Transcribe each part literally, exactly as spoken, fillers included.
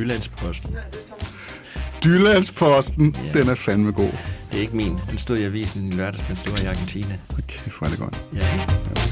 Jyllandsposten. Jyllandsposten, ja. Den er fandme god. Det er ikke min. Den stod i avisen i lørdags, men stod i Argentina. Okay, for det godt. Ja. Ja.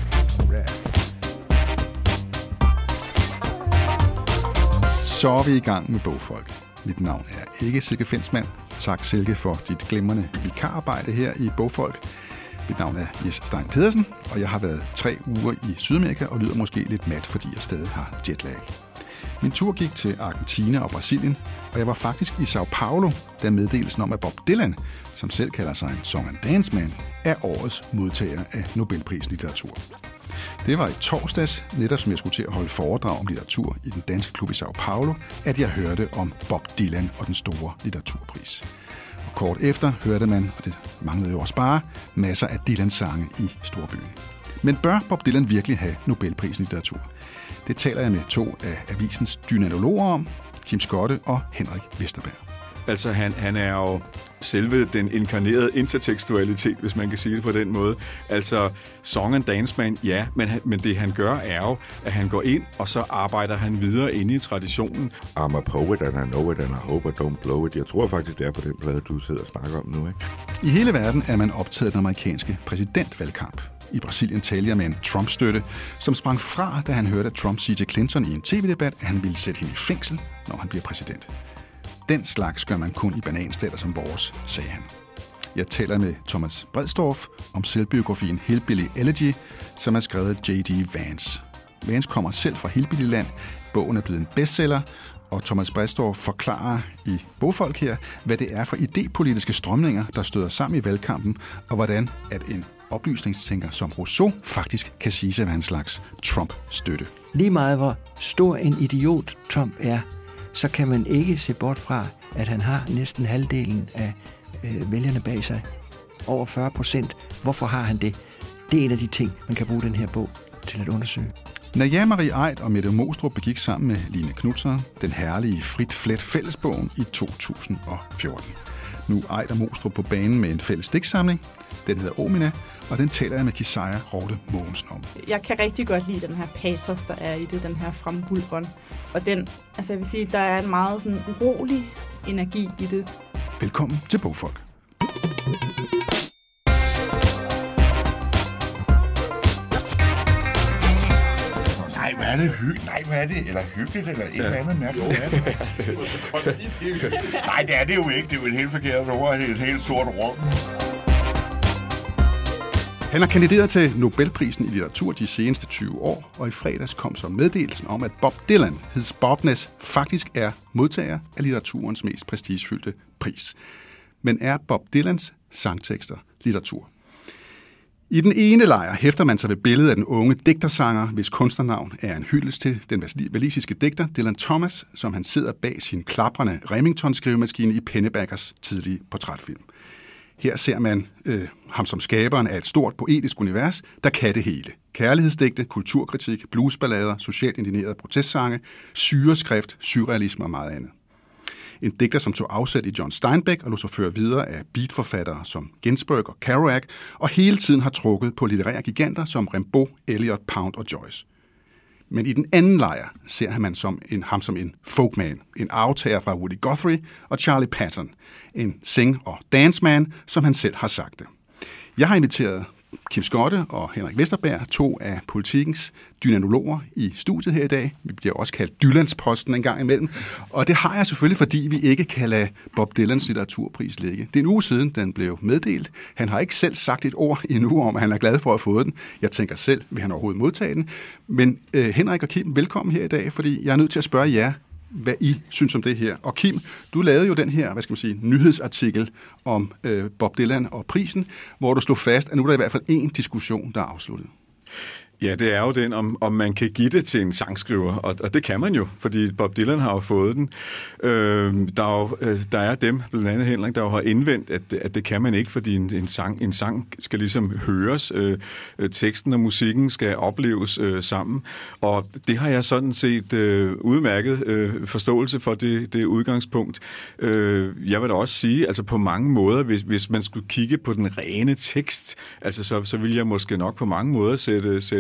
Så er vi i gang med Bogfolk. Mit navn er ikke Silke Fensmann. Tak, Silke, for dit glimrende vikararbejde her i Bogfolk. Mit navn er Jes Stein Pedersen, og jeg har været tre uger i Sydamerika og lyder måske lidt mat, fordi jeg stadig har jetlag. Min tur gik til Argentina og Brasilien, og jeg var faktisk i São Paulo, da meddelelsen om, at Bob Dylan, som selv kalder sig en song and dance man, er årets modtager af Nobelprisen i litteratur. Det var i torsdags, netop som jeg skulle til at holde foredrag om litteratur i den danske klub i São Paulo, at jeg hørte om Bob Dylan og den store litteraturpris. Og kort efter hørte man, og det manglede jo også bare, masser af Dylans sange i storbyen. Men bør Bob Dylan virkelig have Nobelprisen i litteratur? Det taler jeg med to af avisens dynanologer om, Kim Skotte og Henrik Vesterberg. Altså, han, han er jo selve den inkarnerede intertekstualitet, hvis man kan sige det på den måde. Altså, song and dance man, ja, men, men det han gør er jo, at han går ind, og så arbejder han videre inde i traditionen. I'm a poet, and I know it, and I hope I don't blow it. Jeg tror faktisk, det er på den plade, du sidder og snakker om nu, ikke? I hele verden er man optaget af den amerikanske præsidentvalgkamp. I Brasilien talte jeg med en Trump-støtte, som sprang fra, da han hørte, at Trump sige til Clinton i en tv-debat, at han ville sætte hende i fængsel, når han bliver præsident. Den slags gør man kun i bananstater som vores, sagde han. Jeg taler med Thomas Bredsdorff om selvbiografien Hillbilly Elegy, som er skrevet af J D Vance. Vance kommer selv fra Hillbillyland. Bogen er blevet en bestseller, og Thomas Bredsdorff forklarer i Bogfolk her, hvad det er for idépolitiske strømninger, der støder sammen i valgkampen, og hvordan at en oplysningstænker som Rousseau faktisk kan sige sig at være en slags Trump-støtte. Lige meget hvor stor en idiot Trump er, så kan man ikke se bort fra, at han har næsten halvdelen af øh, vælgerne bag sig. Over fyrre procent. Hvorfor har han det? Det er en af de ting, man kan bruge den her bog til at undersøge. Naja Marie Aidt og Mette Mostrup begik sammen med Line Knutzon den herlige Frit Flet fællesbogen i to tusind og fjorten. Nu er Aidt og Mostrup på banen med en fælles digtsamling. Den hedder Omina, og den taler jeg med Kisaja Rorte Mogensen om. Jeg kan rigtig godt lide den her patos, der er i det, den her frembulbånd. Og den, altså jeg vil sige, der er en meget sådan urolig energi i det. Velkommen til Bogfolk. Nej, hvad er det hyggeligt? Nej, hvad er det? Eller hyggeligt, eller et eller andet mærkeligt? Nej, det er det jo ikke. Det er jo et helt forkert ord. Det er et helt sort rum. Han har kandideret til Nobelprisen i litteratur de seneste tyve år, og i fredags kom så meddelelsen om, at Bob Dylan, his Bobness, faktisk er modtager af litteraturens mest prestigefyldte pris. Men er Bob Dylans sangtekster litteratur? I den ene lejr hæfter man sig ved billedet af den unge digtersanger, hvis kunstnernavn er en hyldest til den walisiske digter Dylan Thomas, som han sidder bag sin klaprende Remington-skrivemaskine i Pennebackers tidlige portrætfilm. Her ser man øh, ham som skaberen af et stort poetisk univers, der kan det hele. Kærlighedsdigte, kulturkritik, bluesballader, socialt indignerede protestsange, syreskrift, surrealisme og meget andet. En digter, som tog afsæt i John Steinbeck og lod sig føre videre af beatforfattere som Ginsberg og Kerouac, og hele tiden har trukket på litterære giganter som Rimbaud, Eliot, Pound og Joyce. Men i den anden lejr ser han man som en, ham som en folkman, en aftager fra Woody Guthrie og Charlie Patton, en sing- og danceman, som han selv har sagt det. Jeg har inviteret Kim Skotte og Henrik Vesterberg, to af Politikens dynanologer i studiet her i dag. Vi bliver også kaldt Jyllandsposten en gang imellem. Og det har jeg selvfølgelig, fordi vi ikke kan lade Bob Dylans litteraturpris ligge. Det er en uge siden, den blev meddelt. Han har ikke selv sagt et ord endnu om, at han er glad for at få den. Jeg tænker selv, vil han overhovedet modtage den. Men øh, Henrik og Kim, velkommen her i dag, fordi jeg er nødt til at spørge jer, hvad I synes om det her. Og Kim, du lavede jo den her, hvad skal man sige, nyhedsartikel om øh, Bob Dylan og prisen, hvor du slog fast, at nu er der i hvert fald én diskussion, der er afsluttet. Ja, det er jo den, om, om man kan give det til en sangskriver, og, og det kan man jo, fordi Bob Dylan har jo fået den. Øh, der, er jo, øh, der er dem, blandt andet Henrik, der jo har indvendt, at, at det kan man ikke, fordi en, en, sang, en sang skal ligesom høres, øh, teksten og musikken skal opleves øh, sammen, og det har jeg sådan set øh, udmærket øh, forståelse for det, det udgangspunkt. Øh, jeg vil da også sige, altså på mange måder, hvis, hvis man skulle kigge på den rene tekst, altså så, så ville jeg måske nok på mange måder sætte, sætte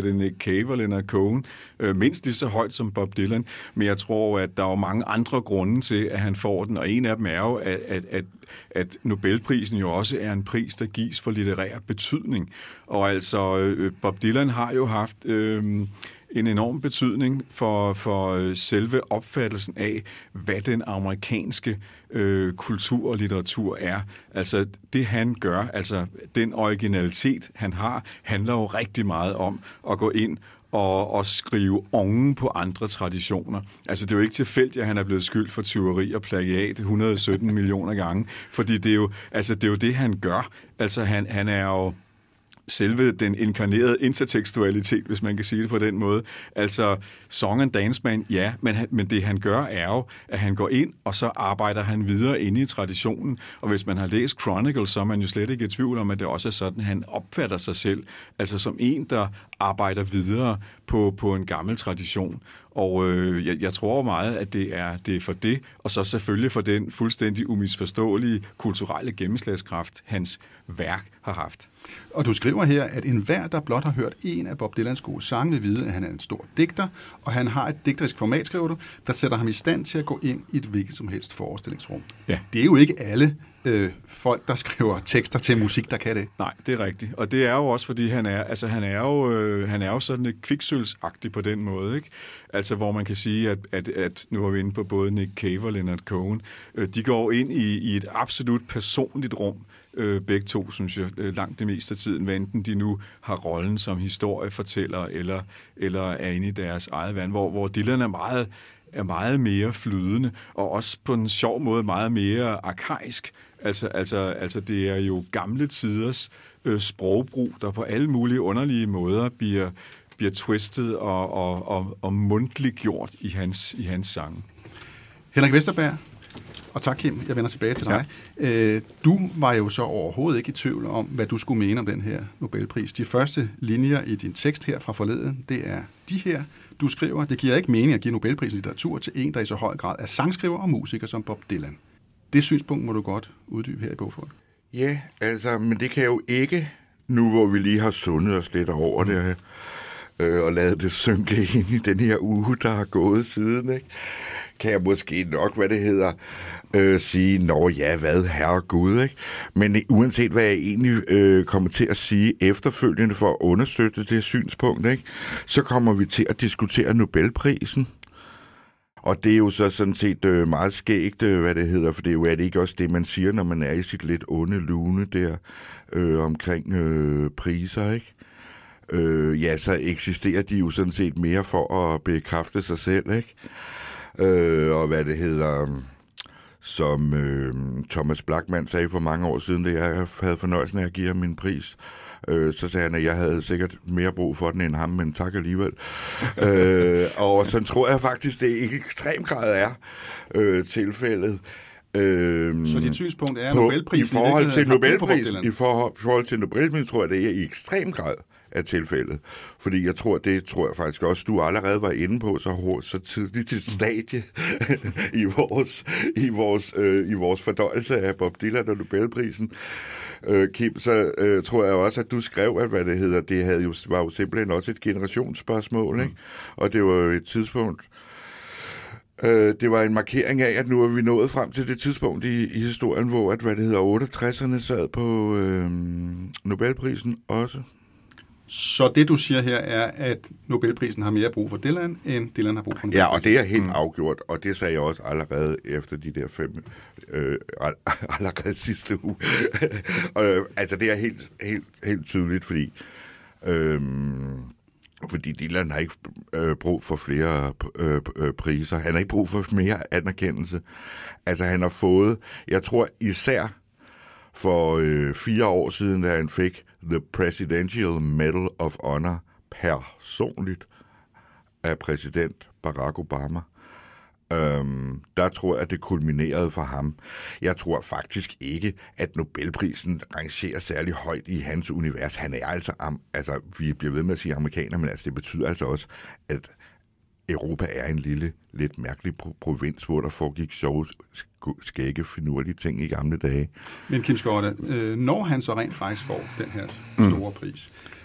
det Nick Cave og Leonard Cohen, øh, mindst lige så højt som Bob Dylan, men jeg tror, at der er jo mange andre grunde til, at han får den, og en af dem er jo, at, at, at, at Nobelprisen jo også er en pris, der gives for litterær betydning. Og altså, øh, Bob Dylan har jo haft øh, en enorm betydning for, for selve opfattelsen af, hvad den amerikanske øh, kultur og litteratur er. Altså, det han gør, altså den originalitet, han har, handler jo rigtig meget om at gå ind og, og skrive oven på andre traditioner. Altså, det er jo ikke tilfældigt, at han er blevet skyldt for tyveri og plagiat et hundrede og sytten millioner gange, fordi det er jo, altså, det er jo det, han gør. Altså, han, han er jo selve den inkarnerede intertekstualitet, hvis man kan sige det på den måde. Altså, Song and Dance Man, ja, men, men det han gør er jo, at han går ind, og så arbejder han videre inde i traditionen. Og hvis man har læst Chronicles, så er man jo slet ikke i tvivl om, at det også er sådan, han opfatter sig selv. Altså som en, der arbejder videre på, på en gammel tradition. Og øh, jeg, jeg tror meget, at det er, det er for det, og så selvfølgelig for den fuldstændig umisforståelige kulturelle gennemslagskraft, hans værk har haft. Og du skriver her, at enhver, der blot har hørt en af Bob Dylans gode sange, vil vide, at han er en stor digter, og han har et digterisk format, skriver du, der sætter ham i stand til at gå ind i et hvilket som helst forestillingsrum. Ja. Det er jo ikke alle øh, folk, der skriver tekster til musik, der kan det. Nej, det er rigtigt. Og det er jo også, fordi han er, altså, han er, jo, øh, han er jo sådan et kviksølvsagtig på den måde, ikke? Altså, hvor man kan sige, at, at, at nu er vi inde på både Nick Cave og Leonard Cohen. Øh, de går ind i, i et absolut personligt rum, øh, begge to, synes jeg, langt det meste af tiden, hvad enten de nu har rollen som historiefortæller, eller, eller er inde i deres eget vand, hvor, hvor Dylan er meget, er meget mere flydende, og også på en sjov måde meget mere arkaisk. Altså, altså, altså det er jo gamle tiders øh, sprogbrug, der på alle mulige underlige måder bliver, bliver twistet og, og, og, og mundtligt gjort i hans, i hans sange. Henrik Vesterberg, og tak Kim, jeg vender tilbage til dig. Ja. Øh, du var jo så overhovedet ikke i tvivl om, hvad du skulle mene om den her Nobelpris. De første linjer i din tekst her fra forleden, det er de her. Du skriver, det giver ikke mening at give Nobelprisen i litteratur til en, der i så høj grad er sangskriver og musiker som Bob Dylan. Det synspunkt må du godt uddybe her i bogformen. Ja, altså, men det kan jo ikke, nu hvor vi lige har sundet os lidt over mm. det, øh, og lavet det synke ind i den her uge, der har gået siden, ikke? Kan jeg måske nok, hvad det hedder, øh, sige, nå ja, hvad, herregud, ikke? Men uanset hvad jeg egentlig øh, kommer til at sige efterfølgende for at understøtte det synspunkt, ikke? Så kommer vi til at diskutere Nobelprisen. Og det er jo så sådan set øh, meget skægt, øh, hvad det hedder, for det er jo er det ikke også det, man siger, når man er i sit lidt onde lune der øh, omkring øh, priser, ikke? Øh, ja, så eksisterer de jo sådan set mere for at bekræfte sig selv, ikke? Øh, og hvad det hedder, som øh, Thomas Blachman sagde for mange år siden, da jeg havde fornøjelsen af at give ham min pris, øh, så sagde han, at jeg havde sikkert mere brug for den end ham, men tak alligevel. øh, og sådan tror jeg faktisk, det i ekstrem grad er øh, tilfældet. Øh, så dit synspunkt er, at Nobelprisen i forhold til Nobelprisen, i forhold, forhold til Nobelprisen, tror jeg, det er i ekstrem grad af tilfældet. Fordi jeg tror, det tror jeg faktisk også, du allerede var inde på så, så tidligt et stadie i vores, i, vores, øh, i vores fordøjelse af Bob Dylan og Nobelprisen. Øh, Kim, så øh, tror jeg også, at du skrev, at hvad det hedder, det havde jo, var jo simpelthen også et generationsspørgsmål, mm. ikke? Og det var jo et tidspunkt, øh, det var en markering af, at nu er vi nået frem til det tidspunkt i, i historien, hvor at, hvad det hedder, otteogtresserne sad på øh, Nobelprisen også. Så det, du siger her, er, at Nobelprisen har mere brug for Dylan, end Dylan har brug for Nobelprisen. Ja, og det er helt mm. afgjort, og det sagde jeg også allerede efter de der fem, øh, allerede sidste uge. og, altså, det er helt, helt, helt tydeligt, fordi, øh, fordi Dylan har ikke øh, brug for flere øh, øh, priser. Han har ikke brug for mere anerkendelse. Altså, han har fået, jeg tror især for øh, fire år siden, da han fik The Presidential Medal of Honor personligt af præsident Barack Obama. Øhm, der tror jeg, at det kulminerede for ham. Jeg tror faktisk ikke, at Nobelprisen rangerer særlig højt i hans univers. Han er altså, altså vi bliver ved med at sige amerikaner, men altså, det betyder altså også, at Europa er en lille, lidt mærkelig provins, hvor der foregik sjove, skægge, finurlige ting i gamle dage. Men Kim Skårda, øh, når han så rent faktisk får den her store mm. pris,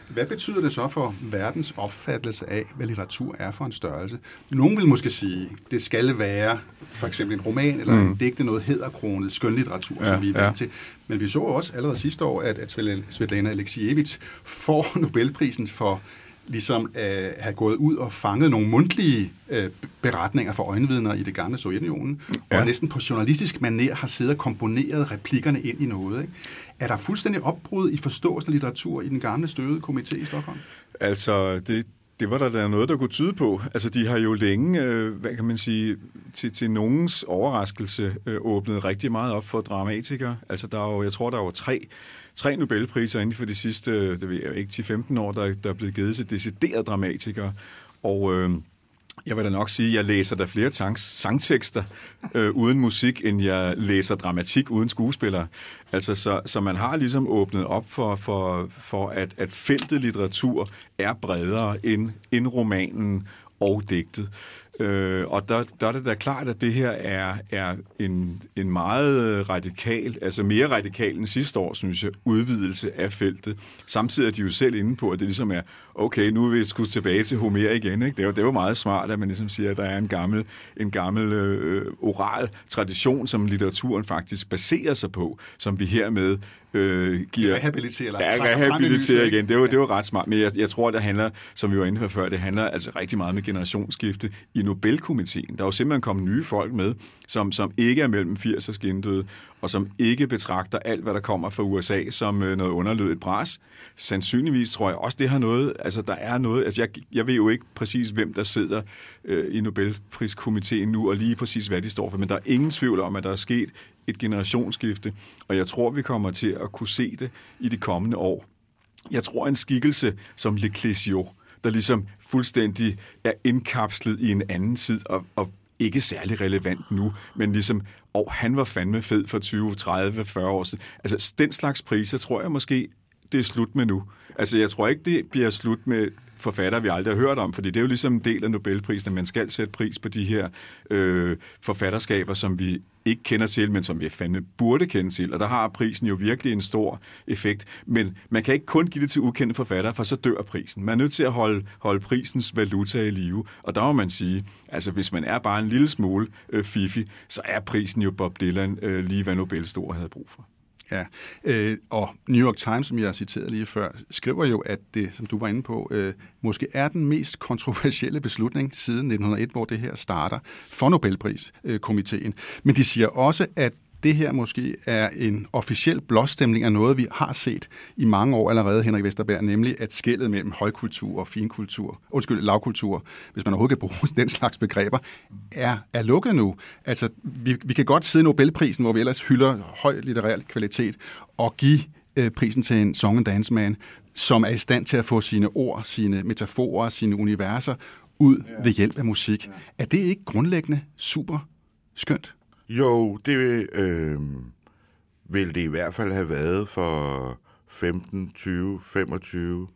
Hvad betyder det så for verdens opfattelse af, hvad litteratur er for en størrelse? Nogen vil måske sige, det skal være for eksempel en roman eller mm. en digte, noget hæderkronet skønlitteratur, ja, som vi er vant ja. til. Men vi så også allerede sidste år, at, at Svetlana Aleksijevitj får Nobelprisen for ligesom at have gået ud og fanget nogle mundtlige øh, beretninger fra øjenvidner i det gamle Sovjetunionen, ja. og næsten på journalistisk manér har siddet og komponeret replikkerne ind i noget. Ikke? Er der fuldstændig opbrud i forståelsen af litteratur i den gamle støvede komité i Stockholm? Altså, det, det var der, der noget, der kunne tyde på. Altså, de har jo længe, øh, hvad kan man sige, til, til nogens overraskelse øh, åbnet rigtig meget op for dramatikere. Altså, der er jo, jeg tror, der var tre Tre Nobelpriser inden for de sidste, det ved jeg ikke, ti til femten år, der, der er blevet givet til deciderede dramatikere. Og øh, jeg vil da nok sige, at jeg læser der flere sang, sangtekster øh, uden musik, end jeg læser dramatik uden skuespillere. Altså, så, så man har ligesom åbnet op for, for, for at, at feltet litteratur er bredere end, end romanen og digtet. Øh, og der, der er det da klart, at det her er, er en, en meget radikal, altså mere radikal end sidste år, synes jeg, udvidelse af feltet. Samtidig er de jo selv inde på, at det ligesom er, okay, nu er vi sgu tilbage til Homer igen. Ikke? Det er jo, det er jo meget smart, at man ligesom siger, at der er en gammel, en gammel øh, oral tradition, som litteraturen faktisk baserer sig på, som vi hermed øh, giver... Rehabiliterer, ja, rehabiliterer igen. Det er jo, det er jo ret smart. Men jeg, jeg tror, det handler, som vi var inde på før, det handler altså rigtig meget med generationsskifte i Nobelkomiteen. Der er jo simpelthen kommet nye folk med, som, som ikke er mellem firs og skindøde, og som ikke betragter alt, hvad der kommer fra U S A, som øh, noget underlødigt bras. Sandsynligvis tror jeg også, det har noget, altså der er noget, altså jeg, jeg ved jo ikke præcis, hvem der sidder øh, i Nobelpriskomiteen nu, og lige præcis, hvad de står for, men der er ingen tvivl om, at der er sket et generationsskifte, og jeg tror, vi kommer til at kunne se det i de kommende år. Jeg tror, en skikkelse som Le Clésio, der ligesom fuldstændig er indkapslet i en anden tid, og, og ikke særlig relevant nu, men ligesom, og han var fandme fed for tyve, tredive, fyrre år siden. Altså, den slags priser tror jeg måske, det er slut med nu. Altså, jeg tror ikke, det bliver slut med forfattere, vi aldrig har hørt om, fordi det er jo ligesom en del af Nobelprisen, at man skal sætte pris på de her øh, forfatterskaber, som vi ikke kender til, men som vi fandme burde kende til, og der har prisen jo virkelig en stor effekt. Men man kan ikke kun give det til ukendte forfattere, for så dør prisen. Man er nødt til at holde, holde prisens valuta i live, og der må man sige, altså hvis man er bare en lille smule øh, fifi, så er prisen jo Bob Dylan øh, lige, hvad Nobelstor havde brug for. Ja, øh, og New York Times, som jeg har citeret lige før, skriver jo, at det, som du var inde på, øh, måske er den mest kontroversielle beslutning siden nitten hundrede og et, hvor det her starter for Nobelpriskomiteen. Men de siger også, at det her måske er en officiel blåstemning af noget, vi har set i mange år allerede, Henrik Vesterberg, nemlig at skellet mellem højkultur og finkultur, undskyld, lavkultur, hvis man overhovedet kan bruge den slags begreber, er, er lukket nu. Altså, vi, vi kan godt sidde i Nobelprisen, hvor vi ellers hylder høj litterær kvalitet, og give øh, prisen til en song and dance man, som er i stand til at få sine ord, sine metaforer, sine universer ud ved hjælp af musik. Er det ikke grundlæggende super skønt? Jo, det øh, vil det i hvert fald have været for femten, tyve, femogtyve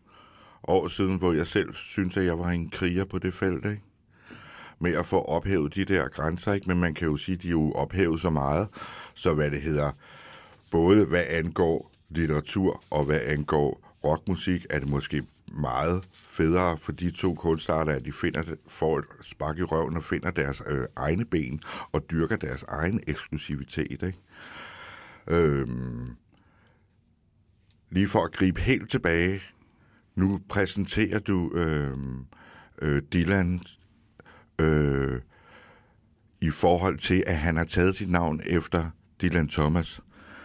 år siden, hvor jeg selv synes, at jeg var en kriger på det felt, ikke? Med at få ophævet de der grænser, ikke? Men man kan jo sige, at de er jo ophævet så meget, så hvad det hedder, både hvad angår litteratur og hvad angår rockmusik, er det måske meget federe for de to kunstarter, at de finder, får et spark i røven og finder deres øh, egne ben og dyrker deres egen eksklusivitet. Ikke? Øhm, lige for at gribe helt tilbage, nu præsenterer du øh, øh, Dylan øh, i forhold til, at han har taget sit navn efter Dylan Thomas.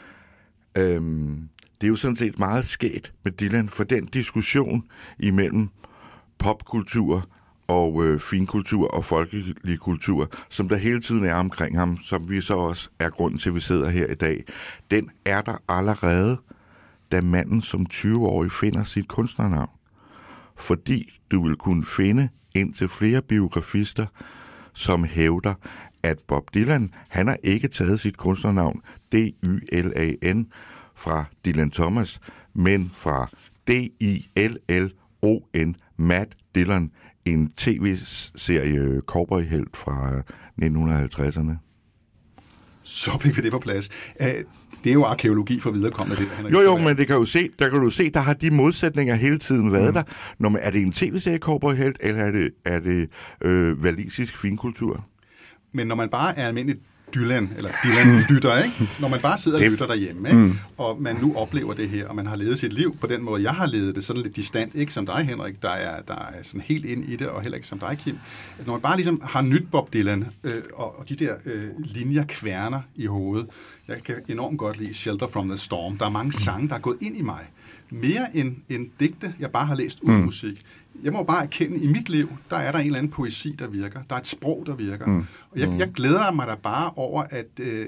Øhm, Det er jo sådan set meget skægt med Dylan, for den diskussion imellem popkultur og øh, finkultur og folkelig kultur, som der hele tiden er omkring ham, som vi så også er grunden til, at vi sidder her i dag, den er der allerede, da manden som tyve-årig finder sit kunstnernavn. Fordi du vil kunne finde indtil flere biografister, som hævder, at Bob Dylan, han har ikke taget sit kunstnernavn D Y L A N fra Dylan Thomas, men fra D I L L O N, Matt Dillon, en tv-serie cowboyhelt fra nitten halvtredserne. Så fik vi det på plads. det er jo arkeologi for viderekommende. Det, jo, jo, men det kan jo se, der kan du se, der har de modsætninger hele tiden været mm. der. Når man, er det en tv-serie cowboyhelt, eller er det, er det øh, walisisk finkultur? Men når man bare er almindelig Dylan, eller Dylan-lytter, ikke? Når man bare sidder og lytter derhjemme, ikke? Mm. Og man nu oplever det her, og man har levet sit liv på den måde, jeg har levet det, sådan lidt distant, ikke som dig, Henrik, der er, der er sådan helt ind i det, og heller ikke som dig, Kim. Altså, når man bare ligesom har nyt Bob Dylan, øh, og, og de der øh, linjer kværner i hovedet, jeg kan enormt godt lide Shelter from the Storm. Der er mange sange, der er gået ind i mig. Mere end, end digte, jeg bare har læst uden mm. musik. Jeg må bare erkende, i mit liv, der er der en eller anden poesi, der virker. Der er et sprog, der virker. Mm. Og jeg, jeg glæder mig da bare over, at øh,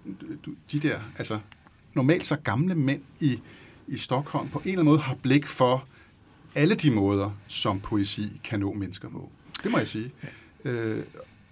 de der, altså normalt så gamle mænd i, i Stockholm på en eller anden måde har blik for alle de måder, som poesi kan nå mennesker på. Det må jeg sige. Øh,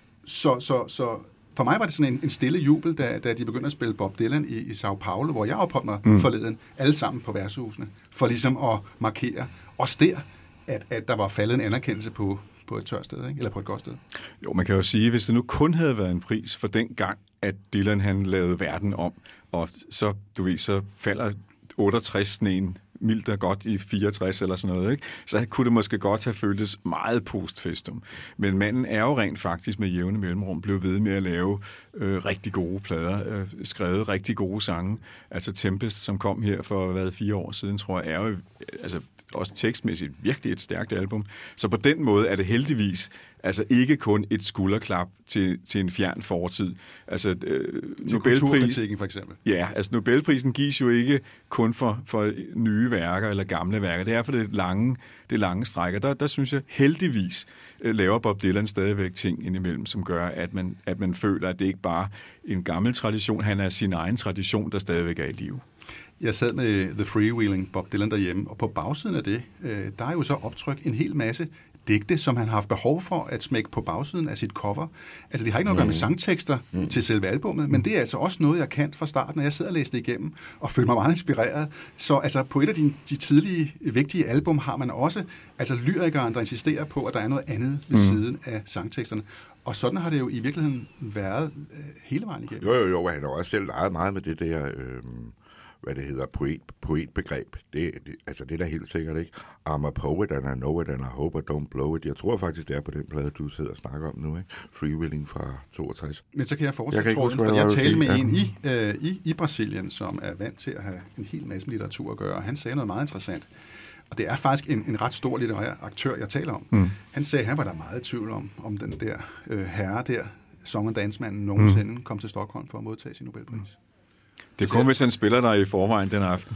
så, så, så for mig var det sådan en, en stille jubel, da, da de begyndte at spille Bob Dylan i, i Sao Paulo, hvor jeg opholdt mig mm. forleden, alle sammen på værtshusene, for ligesom at markere også der, At, at der var faldet en anerkendelse på, på et tørt sted, ikke? Eller på et godt sted. Jo, man kan jo sige, hvis det nu kun havde været en pris for den gang, at Dylan han lavede verden om, og så, du ved, så falder otteogtres sneen mildt og godt i fireogtres eller sådan noget, ikke? Så kunne det måske godt have føltes meget postfestum. Men manden er jo rent faktisk med jævne mellemrum blevet ved med at lave øh, rigtig gode plader, øh, skrevet rigtig gode sange. Altså Tempest, som kom her for hvad, fire år siden, tror jeg, er jo altså, også tekstmæssigt virkelig et stærkt album. Så på den måde er det heldigvis altså ikke kun et skulderklap til, til en fjern fortid. Altså, øh, Nobelprisen for eksempel. Ja, altså Nobelprisen gives jo ikke kun for, for nye værker eller gamle værker. Det er for det lange, det lange stræk. Der, der synes jeg heldigvis øh, laver Bob Dylan stadigvæk ting indimellem, som gør, at man, at man føler, at det ikke bare er en gammel tradition. Han er sin egen tradition, der stadigvæk er i live. Jeg sad med The Freewheeling Bob Dylan derhjemme, og på bagsiden af det, øh, der er jo så optrykt en hel masse digte, som han har haft behov for at smække på bagsiden af sit cover. Altså, det har ikke noget at gøre med sangtekster mm. til selve albummet, men det er altså også noget, jeg kan fra starten, når jeg sidder og læser det igennem, og føler mig meget inspireret. Så altså, på et af de, de tidlige, vigtige album har man også altså lyrikeren, der insisterer på, at der er noget andet ved mm. siden af sangteksterne. Og sådan har det jo i virkeligheden været øh, hele vejen igennem. Jo, jo, jo, han har også selv leget meget med det der... Øh... hvad det hedder, poet, poetbegreb. Det, det, altså det er da helt sikkert, ikke? I'm a poet, and I know it, and I hope I don't blow it. Jeg tror faktisk, det er på den plade, du sidder og snakker om nu, ikke? Freewheeling fra toogtres. Men så kan jeg fortsætte, tror jeg, jeg talte med en i, øh, i, i Brasilien, som er vant til at have en hel masse litteratur at gøre, og han sagde noget meget interessant. Og det er faktisk en, en ret stor litterær aktør, jeg taler om. Mm. Han sagde, at han var der meget i tvivl om, om den der øh, herre der, song- og dansmanden, nogensinde mm. kom til Stockholm for at modtage sin Nobelpris. Mm. Det er kun, hvis han spiller der i forvejen den aften.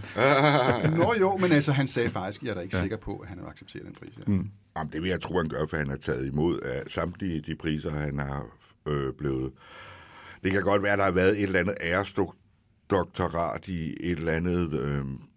Nå jo, men altså, han sagde faktisk, jeg er da ikke ja. sikker på, at han har accepteret den pris. Ja. Mm. Jamen, det vil jeg tro, han gør, for han har taget imod af samtlige de priser, han har øh, blevet. Det kan godt være, der har været et eller andet æresdoktorat i et eller andet øh,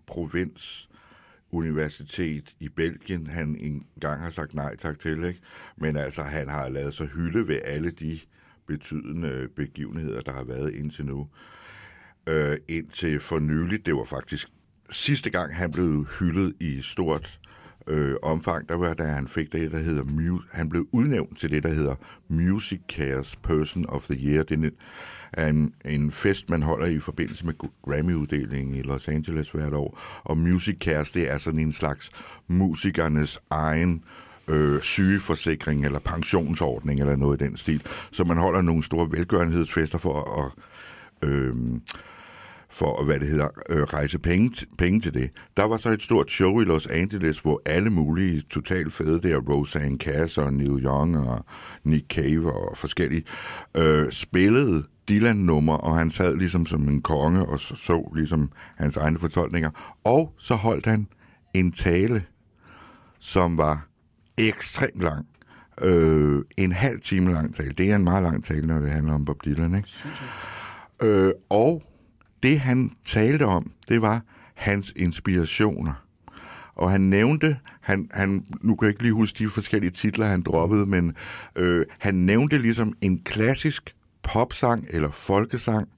provinsuniversitet i Belgien, han engang har sagt nej tak til, ikke? Men altså, han har lavet sig hylde ved alle de betydende begivenheder, der har været indtil nu. Øh, indtil for nyligt, det var faktisk sidste gang, han blev hyldet i stort øh, omfang, der var da han fik det, der hedder, mu- han blev udnævnt til det, der hedder Music Cares Person of the Year. Det er en, en fest, man holder i forbindelse med Grammy-uddelingen i Los Angeles hvert år, og Music Cares, det er sådan en slags musikernes egen øh, sygeforsikring eller pensionsordning eller noget i den stil. Så man holder nogle store velgørenhedsfester for at øh, for hvad det hedder, øh, rejse penge, penge til det. Der var så et stort show i Los Angeles, hvor alle mulige totalt fede der, Roseanne Cass og Neil Young og Nick Cave og forskellige, øh, spillede Dylan-nummer, og han sad ligesom som en konge og så, så ligesom hans egne fortolkninger. Og så holdt han en tale, som var ekstremt lang. Øh, en halv time lang tale. Det er en meget lang tale, når det handler om Bob Dylan, ikke? Øh, og det, han talte om, det var hans inspirationer. Og han nævnte, han, han, nu kan jeg ikke lige huske de forskellige titler, han droppede, men øh, han nævnte ligesom en klassisk popsang eller folkesang,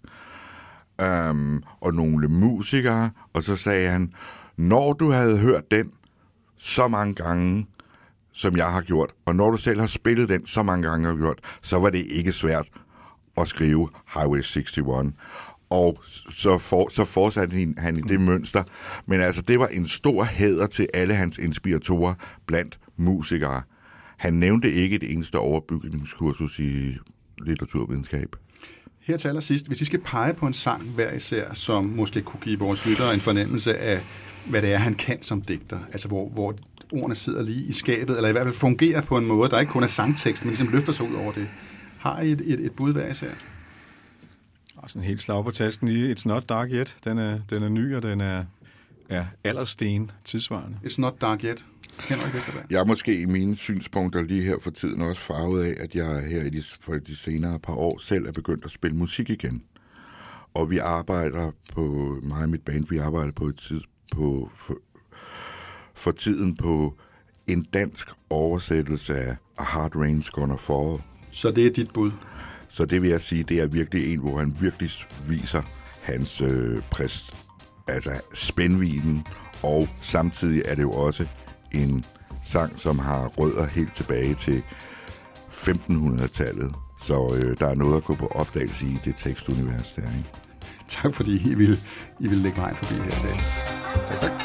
øhm, og nogle musikere, og så sagde han, når du havde hørt den så mange gange, som jeg har gjort, og når du selv har spillet den så mange gange, har gjort, så var det ikke svært at skrive Highway seksogtres. og så, for, så fortsatte han, han i det mønster. Men altså, det var en stor hæder til alle hans inspiratorer blandt musikere. Han nævnte ikke et eneste overbygningskursus i litteraturvidenskab. Her til allersidst, hvis I skal pege på en sang hver især, som måske kunne give vores lyttere en fornemmelse af, hvad det er, han kan som digter, altså hvor, hvor ordene sidder lige i skabet, eller i hvert fald fungerer på en måde, der ikke kun er sangtekst, men ligesom løfter sig ud over det. Har I et, et, et bud hver især? Og sådan helt slag på tasken i It's Not Dark Yet. Den er, den er ny, og den er, er aldersten tidsvarende. It's Not Dark Yet. Henrik Vesterberg. Jeg er måske i mine synspunkter lige her for tiden også farvet af, at jeg her i de, for de senere par år selv er begyndt at spille musik igen. Og vi arbejder på, mig og mit band, vi arbejder på et tid, på, for, for tiden på en dansk oversættelse af A Hard Rain's Gonna Fall. Så det er dit bud? Så det vil jeg sige, det er virkelig en, hvor han virkelig viser hans øh, præst, altså spændviden, og samtidig er det jo også en sang, som har rødder helt tilbage til femtenhundredetallet. Så øh, der er noget at gå på opdagelse i det tekstunivers der, ikke? Tak fordi I vil, I vil lægge vejen forbi her i dag. Tak, tak.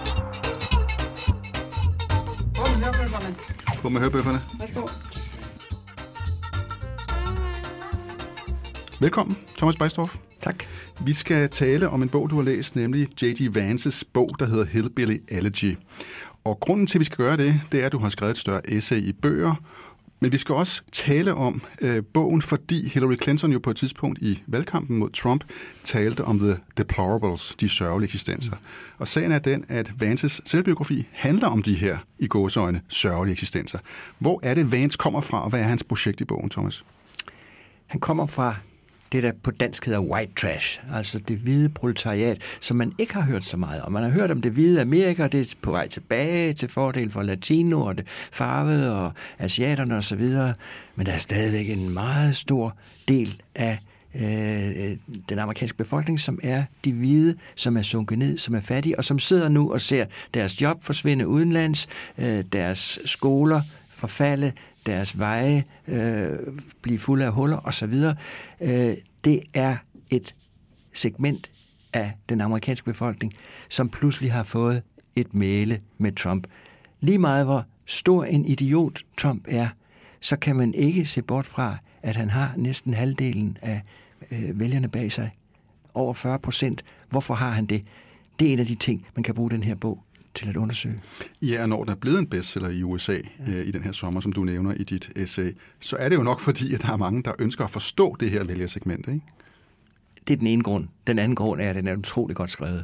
På med hørebøfferne. På med hørebøfferne. Værsgo. Velkommen, Thomas Breisdorff. Tak. Vi skal tale om en bog, du har læst, nemlig J D Vances bog, der hedder Hillbilly Elegy. Og grunden til, at vi skal gøre det, det er, at du har skrevet et større essay i bøger. Men vi skal også tale om øh, bogen, fordi Hillary Clinton jo på et tidspunkt i valgkampen mod Trump talte om The Deplorables, de sørgelige eksistenser. Og sagen er den, at Vances selvbiografi handler om de her, i gåseøjne, sørgelige eksistenser. Hvor er det, Vance kommer fra, og hvad er hans projekt i bogen, Thomas? Han kommer fra det, der på dansk hedder white trash, altså det hvide proletariat, som man ikke har hørt så meget om. Man har hørt om det hvide Amerika, og det er på vej tilbage til fordel for latino og det farvede og asiaterne og så videre. Men der er stadigvæk en meget stor del af øh, den amerikanske befolkning, som er de hvide, som er sunket ned, som er fattige, og som sidder nu og ser deres job forsvinde udenlands, øh, deres skoler forfalde, deres veje øh, blive fulde af huller osv. Øh, det er et segment af den amerikanske befolkning, som pludselig har fået et mæle med Trump. Lige meget hvor stor en idiot Trump er, så kan man ikke se bort fra, at han har næsten halvdelen af øh, vælgerne bag sig. Over fyrre procent. Hvorfor har han det? Det er en af de ting, man kan bruge den her bog til at undersøge. Ja, og når der er blevet en bestseller i U S A ja. øh, i den her sommer, som du nævner i dit essay, så er det jo nok fordi, at der er mange, der ønsker at forstå det her vælgersegment, ikke? Det er den ene grund. Den anden grund er, at den er utrolig godt skrevet.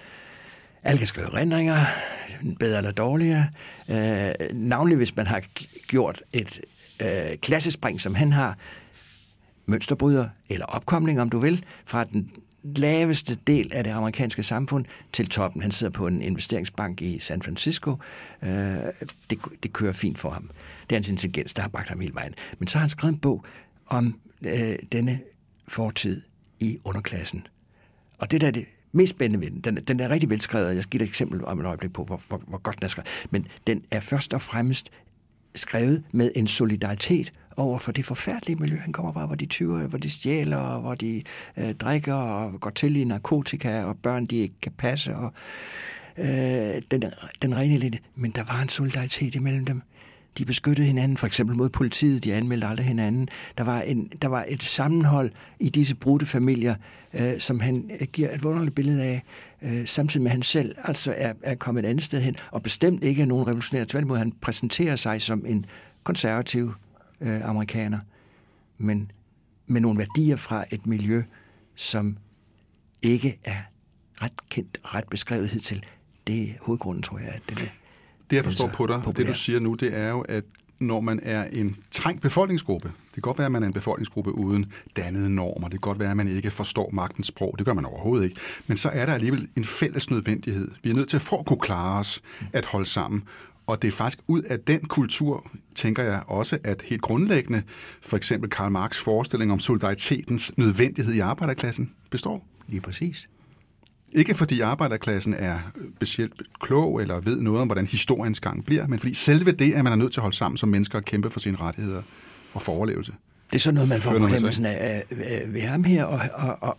Alle kan skrive rendringer, bedre eller dårligere. Øh, navnlig hvis man har gjort et øh, klassespring, som han har, mønsterbryder eller opkomling, om du vil, fra den laveste del af det amerikanske samfund til toppen. Han sidder på en investeringsbank i San Francisco. Øh, det, det kører fint for ham. Det er hans intelligens, der har bragt ham hele vejen. Men så har han skrevet en bog om øh, denne fortid i underklassen. Og det der er det mest spændende ved den. Den, den er rigtig velskrevet. Jeg skal give dig et eksempel om et øjeblik på, hvor, hvor, hvor godt den er skrevet. Men den er først og fremmest skrevet med en solidaritet over for det forfærdelige miljø, han kommer fra, hvor de tyver, hvor de stjæler, og hvor de øh, drikker og går til i narkotika, og børn, de ikke kan passe, og øh, den, den rene lidt. Men der var en solidaritet imellem dem. De beskyttede hinanden, for eksempel mod politiet, de anmeldte aldrig hinanden. Der var, en, der var et sammenhold i disse brudte familier, øh, som han øh, giver et wunderligt billede af, øh, samtidig med han selv altså er, er kommet et andet sted hen, og bestemt ikke er nogen revolutionær. Tværtimod, han præsenterer sig som en konservativ øh, amerikaner, men med nogle værdier fra et miljø, som ikke er ret kendt og ret beskrevet hidtil. Det er hovedgrunden, tror jeg, at det er. Det, jeg forstår på dig, populær. Det du siger nu, det er jo, at når man er en trængt befolkningsgruppe, det kan godt være, at man er en befolkningsgruppe uden dannede normer, det kan godt være, at man ikke forstår magtens sprog, det gør man overhovedet ikke, men så er der alligevel en fælles nødvendighed. Vi er nødt til for at kunne klare os at holde sammen. Og det er faktisk ud af den kultur, tænker jeg også, at helt grundlæggende, for eksempel Karl Marx' forestilling om solidaritetens nødvendighed i arbejderklassen består. Lige præcis. Ikke fordi arbejderklassen er specielt klog eller ved noget om, hvordan historiens gang bliver, men fordi selve det, at man er nødt til at holde sammen som mennesker og kæmpe for sine rettigheder og for overlevelse. Det er sådan noget, man får fornemmelsen af ved ham her, og, og, og, og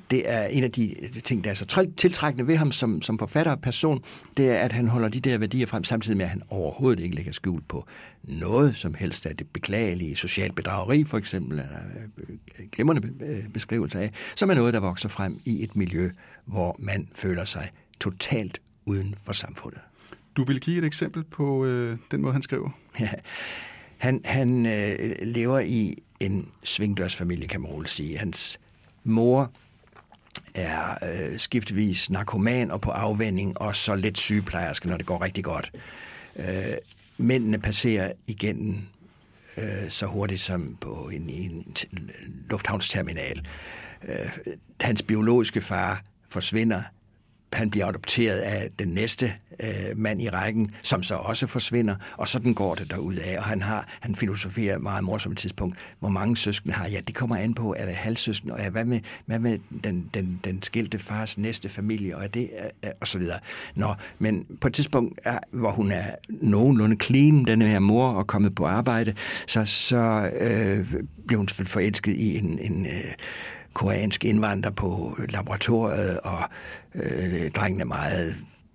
det er en af de ting, der er så tiltrækkende ved ham som, som forfatter og person, det er, at han holder de der værdier frem, samtidig med, at han overhovedet ikke lægger skjul på noget som helst af det beklagelige, social bedrageri for eksempel, eller glimrende beskrivelse af, som er noget, der vokser frem i et miljø, hvor man føler sig totalt uden for samfundet. Du vil give et eksempel på øh, den måde, han skriver? Ja. Han, han øh, lever i en svingdørsfamilie, kan man roligt sige. Hans mor er øh, skiftevis narkoman og på afvænning, og så lidt sygeplejerske, når det går rigtig godt. Øh, mændene passerer igennem øh, så hurtigt som på en, en lufthavnsterminal. Øh, hans biologiske far forsvinder. Han bliver adopteret af den næste øh, mand i rækken, som så også forsvinder, og sådan går det derudad. Og han har, han filosoferer meget morsomt tidspunkt, hvor mange søskende har. Ja, det kommer an på, er der halvsøskende, og ja, hvad med, hvad med den, den, den skilte fars næste familie, og er det, er, og så videre. Nå, men på et tidspunkt, er, hvor hun er nogenlunde clean, den her mor, og kommet på arbejde, så, så øh, bliver hun selvfølgelig forelsket i en... en øh, koreansk indvandrer på laboratoriet, og øh, drengen er meget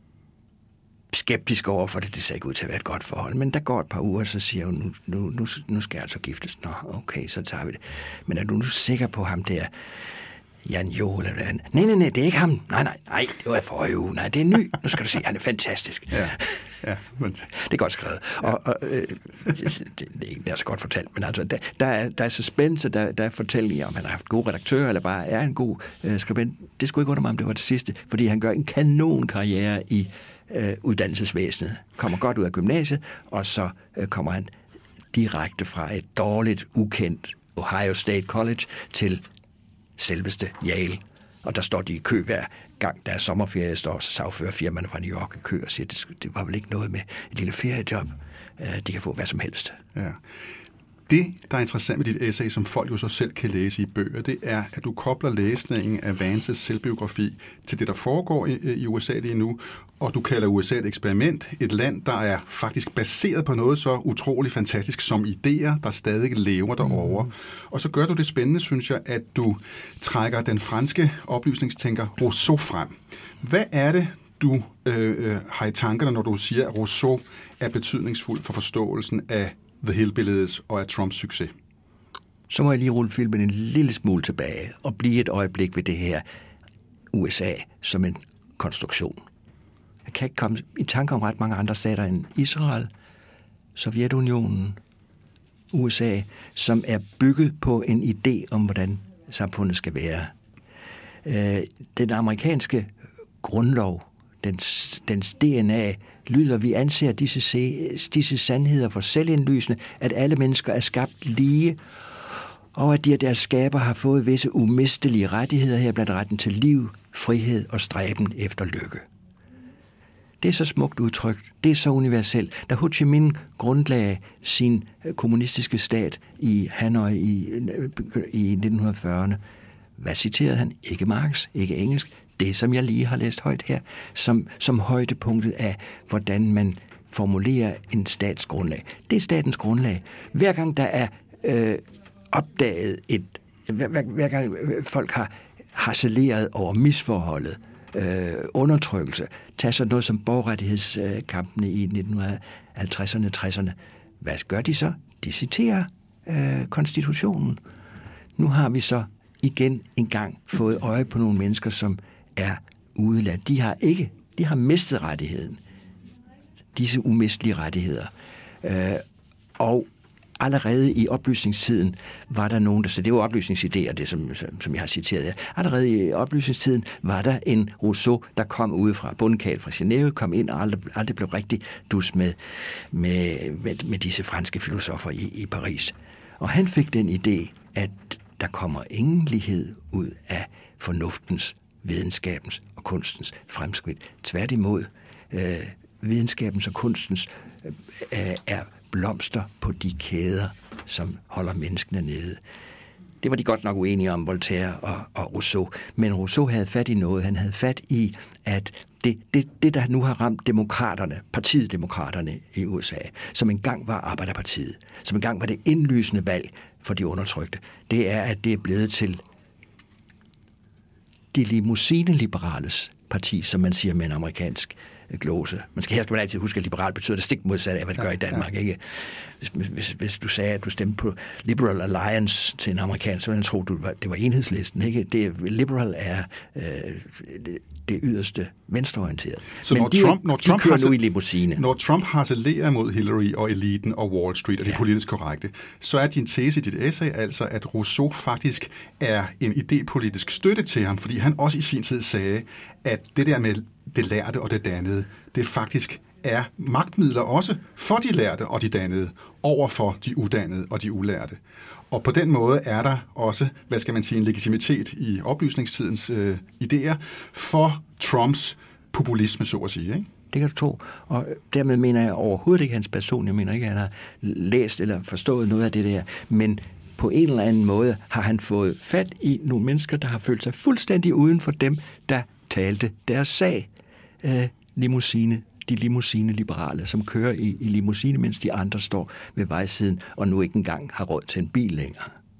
skeptisk over for det. Det ser ikke ud til at være et godt forhold. Men der går et par uger, så siger hun, nu, nu, nu, nu skal jeg altså giftes. Nå, okay, så tager vi det. Men er du nu sikker på ham der, Jan Jo, eller hvad? Nej, nej, nej, det er ikke ham. Nej, nej, nej, det var forrige uge. Nej, det er ny. Nu skal du se, han er fantastisk. Ja, ja. Men... Det er godt skrevet. Ja. Og, og øh, det, det er ikke så godt fortalt, men altså, der, der, er, der er suspense, der, der er fortællinger om, han har haft gode redaktører, eller bare er en god øh, skribent. Det skulle ikke undre mig, om det var det sidste, fordi han gør en kanonkarriere i øh, uddannelsesvæsenet. Kommer godt ud af gymnasiet, og så øh, kommer han direkte fra et dårligt, ukendt Ohio State College til selveste Yale. Og der står de i kø hver gang, der er sommerferie, står så sagfører firmaerne fra New York i kø og siger, det, det var vel ikke noget med et lille feriejob. De kan få hvad som helst. Ja. Det, der er interessant med dit essay, som folk jo så selv kan læse i bøger, det er, at du kobler læsningen af Vances selvbiografi til det, der foregår i, i U S A lige nu, og du kalder U S A et eksperiment, et land, der er faktisk baseret på noget så utroligt fantastisk som idéer, der stadig lever derovre. Mm. Og så gør du det spændende, synes jeg, at du trækker den franske oplysningstænker Rousseau frem. Hvad er det, du øh, har i tankerne, når du siger, at Rousseau er betydningsfuld for forståelsen af The Hillbillies og af Trumps succes? Så må jeg lige rulle filmen en lille smule tilbage og blive et øjeblik ved det her U S A som en konstruktion. Jeg kan ikke komme i tanke om ret mange andre stater end Israel, Sovjetunionen, U S A, som er bygget på en idé om, hvordan samfundet skal være. Den amerikanske grundlov, dens, dens D N A, lyder, vi anser disse, disse sandheder for selvindlysende, at alle mennesker er skabt lige, og at de af deres skaber har fået visse umistelige rettigheder, her blandt retten til liv, frihed og stræben efter lykke. Det er så smukt udtrykt, det er så universelt. Da Ho Chi Minh grundlagde sin kommunistiske stat i Hanoi i, i nitten fyrrerne, hvad citerede han? Ikke Marx, ikke engelsk. Det, som jeg lige har læst højt her, som, som højdepunktet af, hvordan man formulerer en stats grundlag. Det er statens grundlag. Hver gang der er øh, opdaget et... Hver, hver, hver gang folk har harceleret over misforholdet, øh, undertrykkelse, tager så noget som borgerrettighedskampene i nitten halvtredserne, tresserne. Hvad gør de så? De citerer øh, konstitutionen. Nu har vi så igen engang fået øje på nogle mennesker, som er udeladt. De har ikke, de har mistet rettigheden. Disse umistelige rettigheder. Øh, og allerede i oplysningstiden var der nogen, der så det var oplysningsidéer, det som, som jeg har citeret her. Allerede i oplysningstiden var der en Rousseau, der kom ud fra bundkal fra Genève, kom ind og aldrig, aldrig blev rigtig dus med, med, med, med disse franske filosofer i, i Paris. Og han fik den idé, at der kommer ingen lighed ud af fornuftens, videnskabens og kunstens fremskridt. Tværtimod, øh, videnskabens og kunstens øh, er blomster på de kæder, som holder menneskene nede. Det var de godt nok uenige om, Voltaire og, og Rousseau. Men Rousseau havde fat i noget. Han havde fat i, at det, det, det der nu har ramt demokraterne, partiet demokraterne i U S A, som engang var Arbejderpartiet, som engang var det indlysende valg for de undertrykte, det er, at det er blevet til de limousine-liberales parti, som man siger med en amerikansk glose. Man skal her skal man altid huske, at liberal betyder det stik modsatte af, hvad det ja, gør i Danmark. Ja. Ikke? Hvis, hvis, hvis du sagde, at du stemte på Liberal Alliance til en amerikansk, så ville jeg tro, at det var Enhedslisten. Ikke? Det, liberal er øh, det, det yderste venstreorienterede. Så Men når de, Trump, når de Trump kører har, nu i limousine. Når Trump harcelerer mod Hillary og eliten og Wall Street og ja. det politisk korrekte, så er din tese i dit essay altså, at Rousseau faktisk er en idépolitisk støtte til ham, fordi han også i sin tid sagde, at det der med det lærte og det dannede, det faktisk er magtmidler også for de lærte og de dannede, over for de uddannede og de ulærte. Og på den måde er der også, hvad skal man sige, en legitimitet i oplysningstidens øh, idéer for Trumps populisme, så at sige, ikke? Det kan du tro. Og dermed mener jeg overhovedet ikke hans person. Jeg mener ikke, at han har læst eller forstået noget af det der. Men på en eller anden måde har han fået fat i nogle mennesker, der har følt sig fuldstændig uden for dem, der talte deres sag. Øh, limousine, de limousine-liberale, som kører i, i limousine, mens de andre står ved vejsiden og nu ikke engang har råd til en bil længere.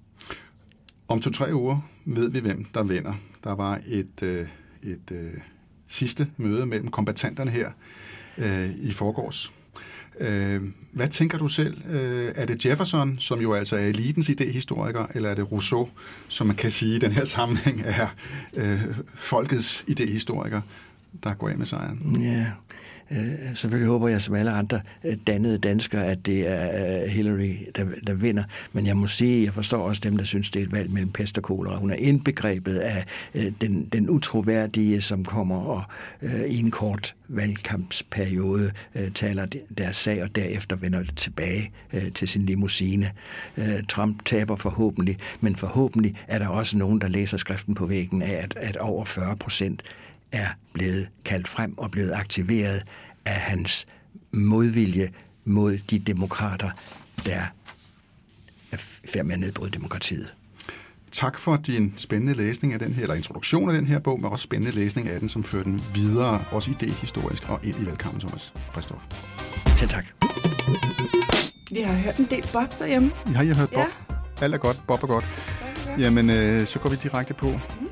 Om to-tre uger ved vi, hvem der vinder. Der var et, øh, et øh, sidste møde mellem kombatanterne her øh, i forgårs. Øh, hvad tænker du selv? Øh, er det Jefferson, som jo altså er elitens idéhistoriker, eller er det Rousseau, som man kan sige i den her sammenhæng er øh, folkets idéhistoriker, der går af med sejren? Ja, øh, selvfølgelig håber jeg som alle andre dannede danskere, at det er Hillary, der, der vinder. Men jeg må sige, jeg forstår også dem, der synes, det er et valg mellem pest og kolera. Hun er indbegrebet af øh, den, den utroværdige, som kommer og øh, i en kort valgkampsperiode øh, taler deres sag, og derefter vender det tilbage øh, til sin limousine. Øh, Trump taber forhåbentlig, men forhåbentlig er der også nogen, der læser skriften på væggen af, at, at over fyrre procent er blevet kaldt frem og blevet aktiveret af hans modvilje mod de demokrater, der er færdig med at nedbryde demokratiet. Tak for din spændende læsning af den her, eller introduktion af den her bog, men også spændende læsning af den, som fører den videre, også idéhistorisk og ind i valgkampen, Thomas Bristow. Selv tak. Vi har hørt en del Bob derhjemme. Vi har I hørt Bob. Ja. Alt er godt. Bob er godt. godt. Jamen, øh, så går vi direkte på. Mm.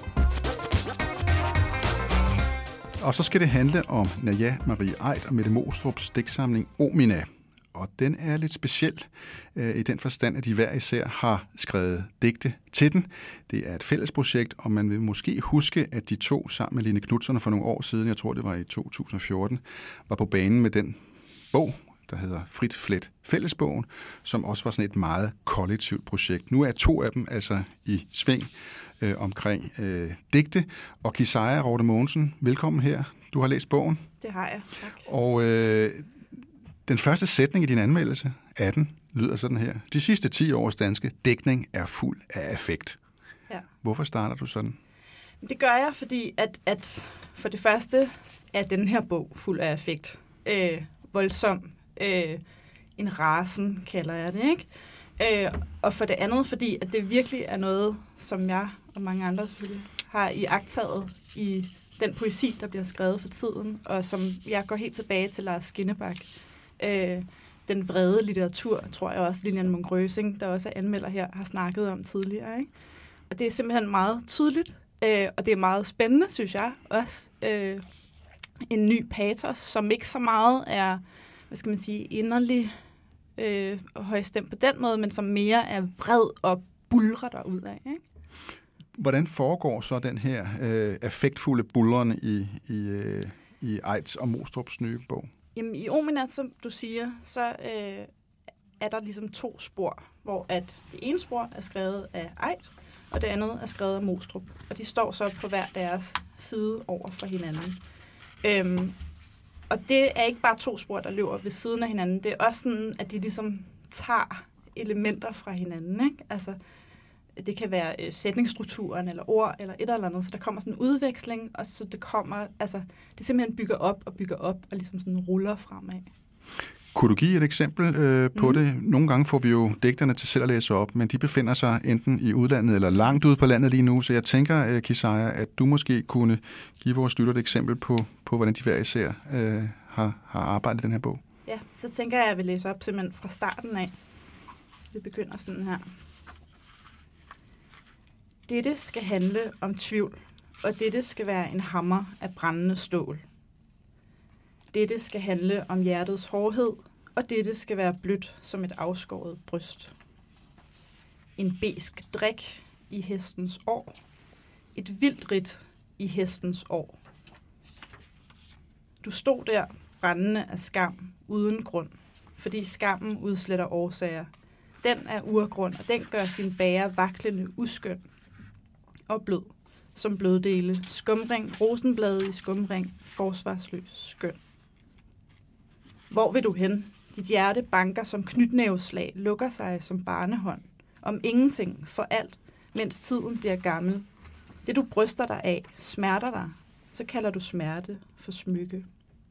Og så skal det handle om Naja Marie Aidt og Mette Moestrups digtsamling Omina. Og den er lidt speciel øh, i den forstand, at de hver især har skrevet digte til den. Det er et fælles projekt, og man vil måske huske, at de to sammen med Line Knutzon for nogle år siden, jeg tror det var i to tusind og fjorten, var på banen med den bog, der hedder Frit Flet Fællesbogen, som også var sådan et meget kollektivt projekt. Nu er to af dem altså i sving øh, omkring øh, digte. Og Kisaja Rorte Mogensen, velkommen her. Du har læst bogen. Det har jeg, tak. Og øh, den første sætning i din anmeldelse af den lyder sådan her. De sidste ti års danske dækning er fuld af affekt. Ja. Hvorfor starter du sådan? Det gør jeg, fordi at, at for det første er den her bog fuld af affekt. Øh, voldsom. Øh, en rasen, kalder jeg det, ikke? Øh, og for det andet, fordi at det virkelig er noget, som jeg og mange andre selvfølgelig har iagttaget i den poesi, der bliver skrevet for tiden, og som jeg går helt tilbage til Lars Skinnebak. Øh, den vrede litteratur, tror jeg også, Lilian Munch Røsing, der også er anmelder her, har snakket om tidligere, ikke? Og det er simpelthen meget tydeligt, øh, og det er meget spændende, synes jeg også. Øh, en ny patos, som ikke så meget er, hvad skal man sige, inderlig øh, og højstemt på den måde, men som mere er vred og bulrer derudad, ikke? Hvordan foregår så den her øh, affektfulde bulrende i, i, øh, i Aidts og Moestrups nye bog? Jamen, i Omina, som du siger, så øh, er der ligesom to spor, hvor at det ene spor er skrevet af Aidt, og det andet er skrevet af Moestrup. Og de står så på hver deres side over for hinanden. Øhm, og det er ikke bare to spor, der løber ved siden af hinanden. Det er også sådan, at de ligesom tager elementer fra hinanden, ikke? Altså, det kan være øh, sætningsstrukturen, eller ord, eller et eller andet. Så der kommer sådan en udveksling, og så det kommer, altså, det simpelthen bygger op og bygger op, og ligesom sådan ruller fremad. Kunne du give et eksempel øh, på mm. det? Nogle gange får vi jo digterne til selv at læse op, men de befinder sig enten i udlandet eller langt ude på landet lige nu, så jeg tænker, øh, Kisaja, at du måske kunne give vores lytter et eksempel på, på hvordan de hver især øh, har, har arbejdet i den her bog. Ja, så tænker jeg, at jeg vil læse op simpelthen fra starten af. Det begynder sådan her. Dette skal handle om tvivl, og dette skal være en hammer af brændende stål. Dette skal handle om hjertets hårdhed, og dette skal være blødt som et afskåret bryst. En besk drik i hestens år. Et vildt ridt i hestens år. Du stod der, brændende af skam, uden grund, fordi skammen udsletter årsager. Den er urgrund, og den gør sin bærer vaklende uskøn og blød, som bløddele, skumring, rosenblade i skumring, forsvarsløs skøn. Hvor vil du hen? Dit hjerte banker som knytnæveslag, lukker sig som barnehånd. Om ingenting, for alt, mens tiden bliver gammel. Det du bryster dig af, smerter dig, så kalder du smerte for smykke.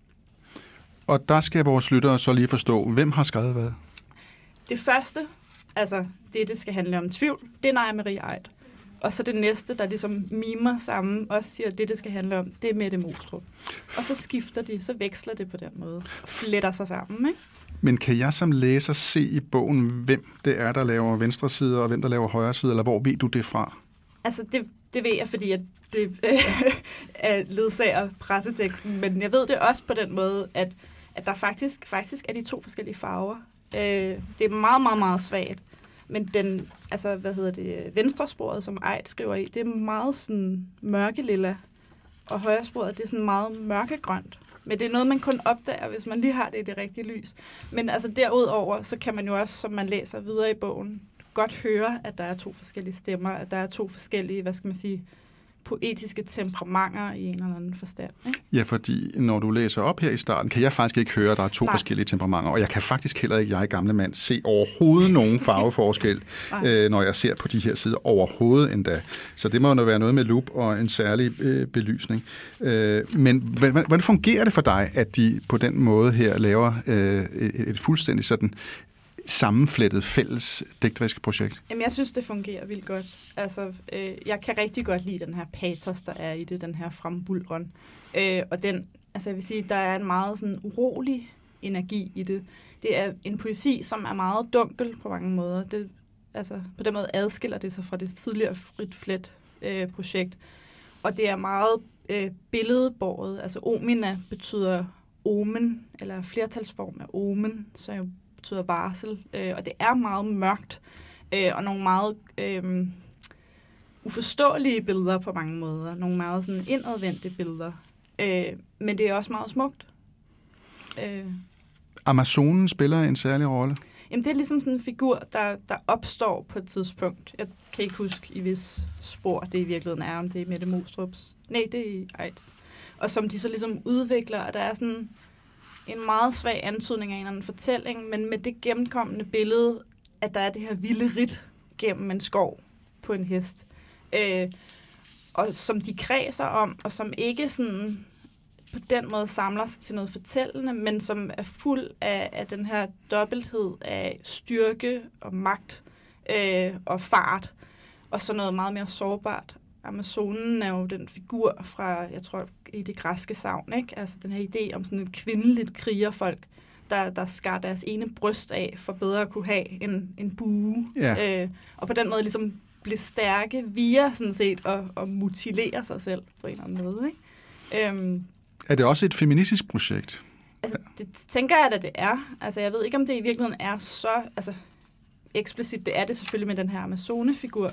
Og der skal vores lyttere så lige forstå, hvem har skrevet hvad? Det første, altså det, det skal handle om tvivl, det er Naja Marie Aidt. Og så det næste, der ligesom mimer sammen, også siger, at det, det skal handle om, det er Mette Moestrup. Og så skifter de, så veksler det på den måde, og fletter sig sammen, ikke? Men kan jeg som læser se i bogen, hvem det er, der laver venstre side, og hvem der laver højre side, eller hvor ved du det fra? Altså, det, det ved jeg, fordi at det øh, er ledsager presseteksten, men jeg ved det også på den måde, at, at der faktisk, faktisk er de to forskellige farver. Øh, det er meget, meget, meget svagt. Men den, altså, hvad hedder det, venstresporet, som Aidt skriver i, det er meget sådan mørkelilla, og højresporet, det er sådan meget mørkegrønt. Men det er noget, man kun opdager, hvis man lige har det i det rigtige lys. Men altså derudover, så kan man jo også, som man læser videre i bogen, godt høre, at der er to forskellige stemmer, at der er to forskellige, hvad skal man sige, poetiske temperamenter i en eller anden forstand. Ikke? Ja, fordi når du læser op her i starten, kan jeg faktisk ikke høre, at der er to Nej. forskellige temperamenter, og jeg kan faktisk heller ikke, jeg gamle mand, se overhovedet nogen farveforskel, øh, når jeg ser på de her sider overhovedet endda. Så det må jo være noget med lup og en særlig øh, belysning. Øh, men hvordan fungerer det for dig, at de på den måde her laver øh, et, et fuldstændig sådan sammenflettet fælles digterisk projekt? Jamen, jeg synes, det fungerer vildt godt. Altså, øh, jeg kan rigtig godt lide den her patos, der er i det, den her frembulren. Øh, og den, altså jeg vil sige, der er en meget sådan urolig energi i det. Det er en poesi, som er meget dunkel på mange måder. Det, altså, på den måde adskiller det sig fra det tidligere Frit Flet øh, projekt. Og det er meget øh, billedbåret. Altså, omina betyder omen, eller flertalsform af omen, så jo betyder varsel, øh, og det er meget mørkt, øh, og nogle meget øh, uforståelige billeder på mange måder, nogle meget sådan indadvendte billeder, øh, men det er også meget smukt. Øh. Amazonen spiller en særlig rolle? Jamen, det er ligesom sådan en figur, der, der opstår på et tidspunkt. Jeg kan ikke huske i vis spor, det i virkeligheden er, om det er Mette Moestrups. Nej, det er Aidt. Og som de så ligesom udvikler, og der er sådan en meget svag antydning af en eller anden fortælling, men med det gennemkommende billede, at der er det her vilde ridt gennem en skov på en hest. Øh, og som de kredser om, og som ikke sådan på den måde samler sig til noget fortællende, men som er fuld af, af den her dobbelthed af styrke og magt øh, og fart, og så noget meget mere sårbart. Amazonen er jo den figur fra, jeg tror, i det græske sagn, ikke? Altså den her idé om sådan et kvindeligt krigerfolk, der, der skar deres ene bryst af, for bedre at kunne have en, en bue. Ja. Øh, og på den måde ligesom blive stærke via sådan set at, at mutilere sig selv på en eller anden måde, ikke? Øhm, er det også et feministisk projekt? Altså, det tænker jeg, at det er. Altså, jeg ved ikke, om det i virkeligheden er så altså, eksplicit. Det er det selvfølgelig med den her Amazone-figur.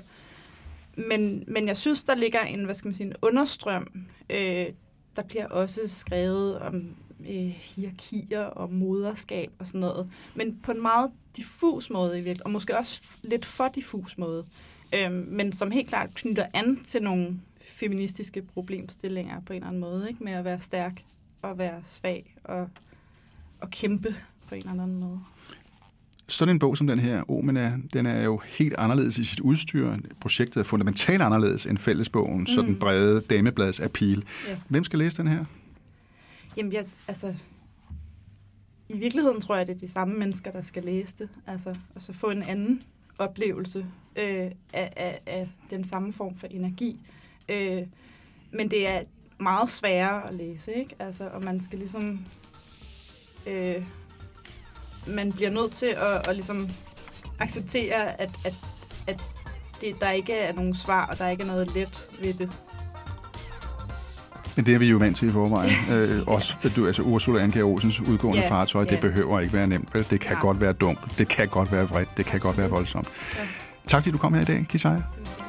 Men, men jeg synes, der ligger en, hvad skal man sige, en understrøm. Øh, der bliver også skrevet om øh, hierarkier og moderskab og sådan noget. Men på en meget diffus måde i virkeligheden, og måske også lidt for diffus måde. Øh, men som helt klart knytter an til nogle feministiske problemstillinger på en eller anden måde, ikke? Med at være stærk og være svag og, og kæmpe på en eller anden måde. Sådan en bog som den her, Omina, den er jo helt anderledes i sit udstyr. Projektet er fundamentalt anderledes end fællesbogen, mm. så den brede damebladets appeal. Ja. Hvem skal læse den her? Jamen, jeg, altså, i virkeligheden tror jeg, det er de samme mennesker, der skal læse det. Altså, og så få en anden oplevelse øh, af, af, af den samme form for energi. Øh, men det er meget sværere at læse, ikke? Altså, og man skal ligesom... Øh, man bliver nødt til at, at ligesom acceptere, at, at, at det, der ikke er nogen svar, og der ikke er noget let ved det. Men det er vi jo vant til i forvejen. øh, også du, altså Ursula Andkjær Olsens udgående Ja, fartøj, ja. det behøver ikke være nemt. Vel? Det kan Nej. godt være dumt, det kan godt være vredt, det kan godt være voldsomt. Ja. Tak fordi du kom her i dag, Kisaya.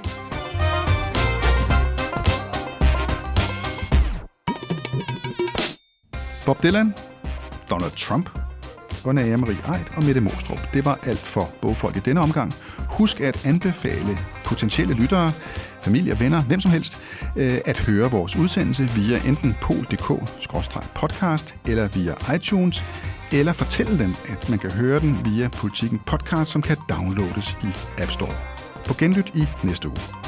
Bob Dylan, Donald Trump, og Anja Marie Aidt og Mette Mostrup. Det var alt for Bogfolk i denne omgang. Husk at anbefale potentielle lyttere, familie, venner, hvem som helst, at høre vores udsendelse via enten pol punktum d k skråstreg podcast eller via iTunes, eller fortælle dem, at man kan høre den via Politiken Podcast, som kan downloades i App Store. På genlyt i næste uge.